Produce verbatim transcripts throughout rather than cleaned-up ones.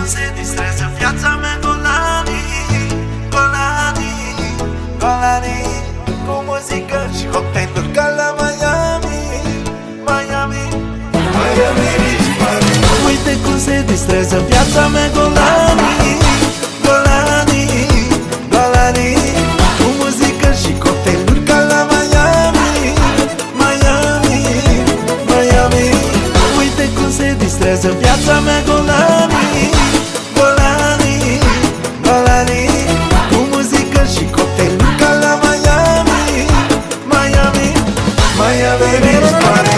se distrează viața mea. Golani, Golani, Golani, cu muzică și cocktailuri ca la Miami, Miami, Miami Beach Party. Uite cum se distrează viața mea. Golani, Golani, Golani, cu muzică și cocktailuri ca la Miami, Miami, Miami. Uite cum se distrează viața mea. Golani, Golani, Golani, cu muzică și cocktailuri ca la Miami, Miami, Miami Beach Party.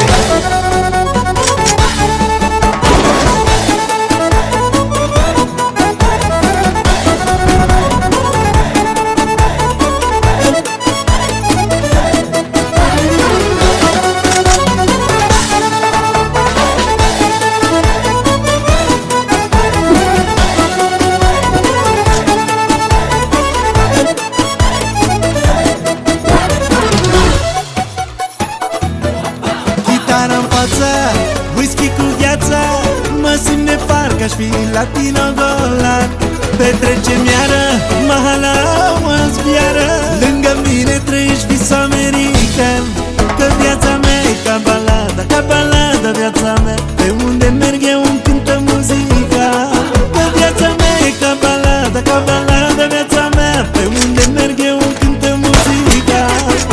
Whisky cu gheața, mă simt de parcă aș fi latino golan. Petrecem iară, mahala mă zbiară. Lângă mine trăiești vis american. Că viața mea e ca balada, ca balada viața mea. Pe unde merg eu îmi cântă muzica. Că viața mea e ca balada, ca balada viața mea. Pe unde merg eu îmi cântă muzica.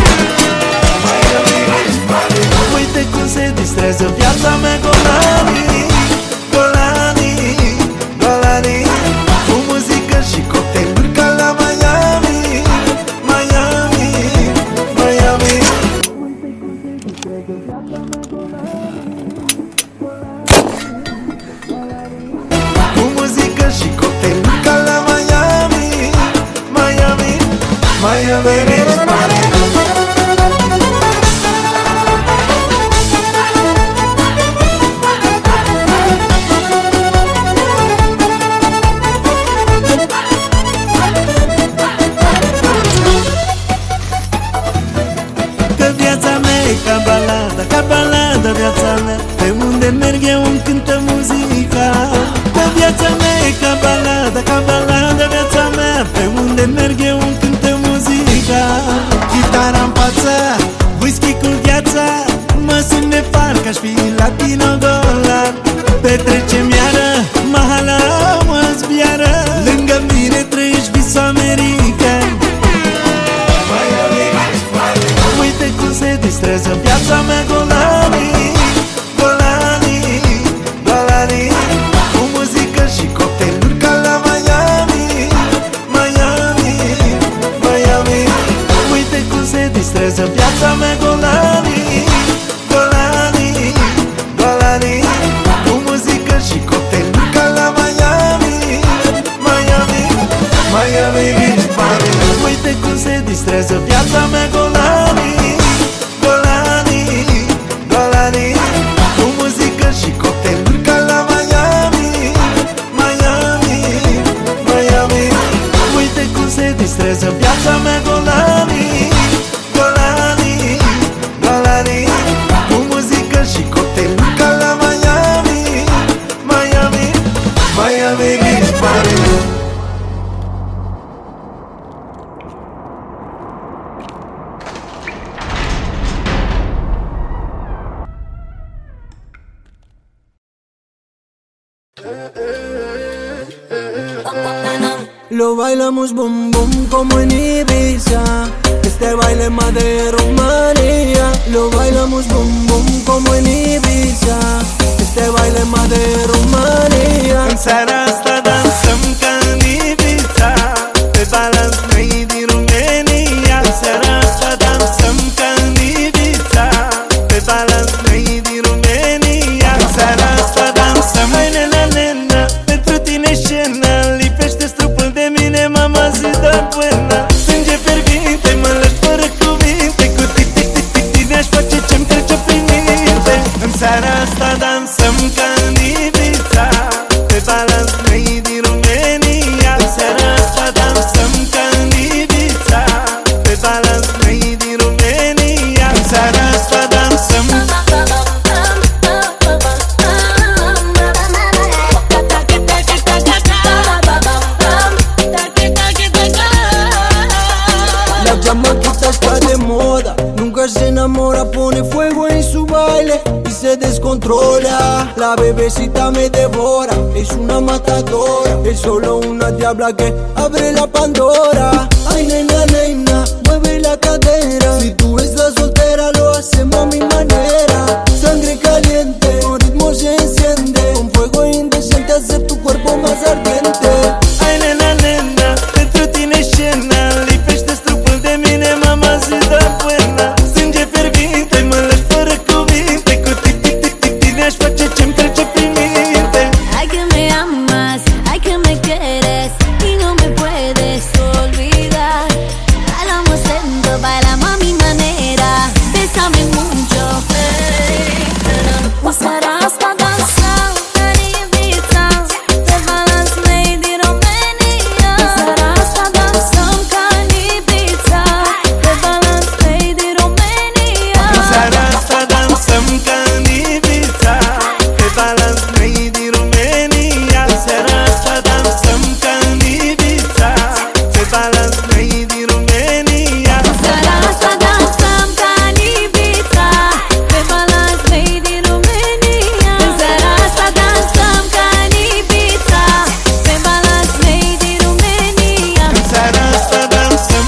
Uite cum se distrează viața mea. Golani, Golani, Golani, cu muzică și cocktailuri ca la Miami, Miami, Miami. Uite cum se distrează viața mea. Cu muzică și cocktailuri ca la Miami, Miami, Miami Beach Party. Ca balada, ca balada viața mea. Pe unde merg eu îmi cântă muzica. Că viața mea e ca balada, ca balada viața mea. Pe unde merg eu îmi cântă muzica. Chitara-n față, whisky cu gheața, mă simt de parcă aș fi latino golan. Petrecem iară, mahala mă zbiară. Lângă mine trăiești vis american. Uite cum se distrează viața mea. Golani, Golani, Golani, cu muzică și cocktailuri ca la Miami, Miami, Miami. Uite cum se distrează viața mea. Golani, Golani, Golani, cu muzică și cocktailuri ca la Miami, Miami, Miami Beach Party. Uite cum se distrează viața mea. Golani, Golani, Golani, cu muzică și cocktailuri ca la Miami, Miami, Miami. Uite cum se distrează viața mea. Golani, Golani, Golani, cu muzică și cocktailuri ca la Miami, Miami, Miami Beach Party. Lo bailamos bum bum como en Ibiza. Este baile es más de Rumanía. Lo bailamos bum bum como en Ibiza. Este baile es más de Rumanía. În seara asta dansăm ca în Ibiza. Pe balans noi din România. În seara asta dansăm ca în Ibiza. Pe balans noi din România. În seara asta dansăm. Hai nena, nena, pentru tine scenă. Lipește-ți trupul de mine, mama zi de până. Sânge fierbinte, mă lași fără cuvinte. Cu tine aș face ce-mi trece prin minte. În seara asta dansăm ca în Ibiza. Pe balans controla, la bebecita me devora, es una matadora, es solo una diabla que abre la Pandora. Ay nena, nena, mueve la cadera, si tú estás soltera lo hacemos a mi manera. Sangre caliente, un ritmo se enciende, un fuego indecente hace tu cuerpo más ardiente. Ai nena, nena, pentru tine scena, lipește strupul de mine, mamacita buena. Sânge fierbinte, mă lași fără cuvinte, cu tic-tic-tic-tic tine aș face ce-mi trece prin minte. Ay que me amas, ay que me quieres y no me puedes olvidar. Bailamos lento, bailamos a mi manera, bésame mucho. Usará hasta danzar, Ibiza, te balance lady Romania. Usará hasta danzar, Ibiza, te balance lady Romania. Seara asta dansăm ca în Ibiza, pe balans made in Romania. Seara asta dansăm ca în Ibiza, pe balans made in Romania. Seara asta dansăm ca în Ibiza, pe balans made in Romania. Seara asta dansăm ca în Ibiza, pe balans made in Romania. Seara asta dansăm.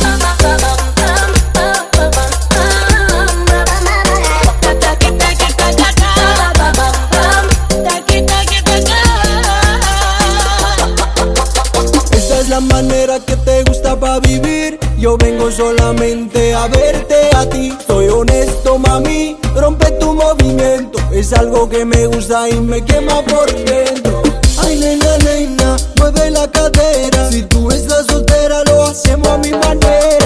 Esta es la manera que te gusta pa' vivir. Yo vengo solamente a verte a ti. Soy honesto, mami, rompe tu movimiento. Es algo que me gusta y me quema por dentro. Ay, nena, nena, mueve la cadera. Si tú estás soltera, lo hacemos a mi manera.